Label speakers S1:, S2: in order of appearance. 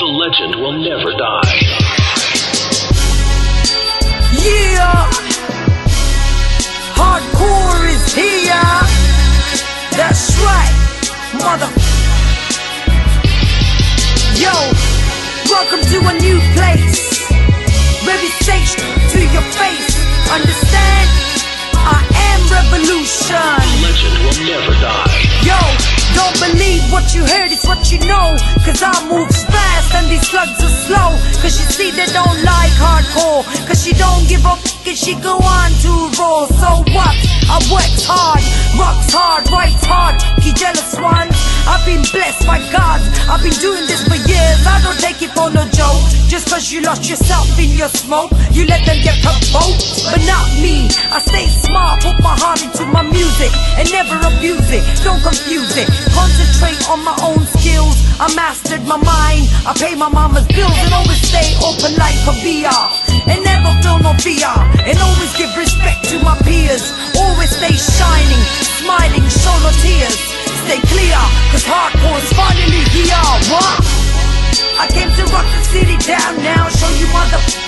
S1: The legend will never die.
S2: Yeah, hardcore is here. That's right, mother. Yo, welcome to a new place where we say to your face. Understand? I am revolution.
S1: The legend will never die.
S2: Yo, don't believe what you heard, it's what you know. Cause I move fast and these slugs are slow. Cause you see they don't like hardcore. Cause she don't give up and she go on to roll. So what? I worked hard, rocks hard, writes hard. You jealous ones? I've been blessed by God. I've been doing this for years. I don't take it for no joke. Just cause you lost yourself in your smoke, you let them get provoked. But not me, I stay smart, put my heart into my music and never abuse it, don't confuse it. Concentrate on my own skills, I mastered my mind. I pay my mama's bills and always stay open like a VR. And never feel no fear, and always give respect to my peers. Always stay shining, smiling, show no tears. Stay clear, cause hardcore is finally here. What? I came to rock the city down now, show you mother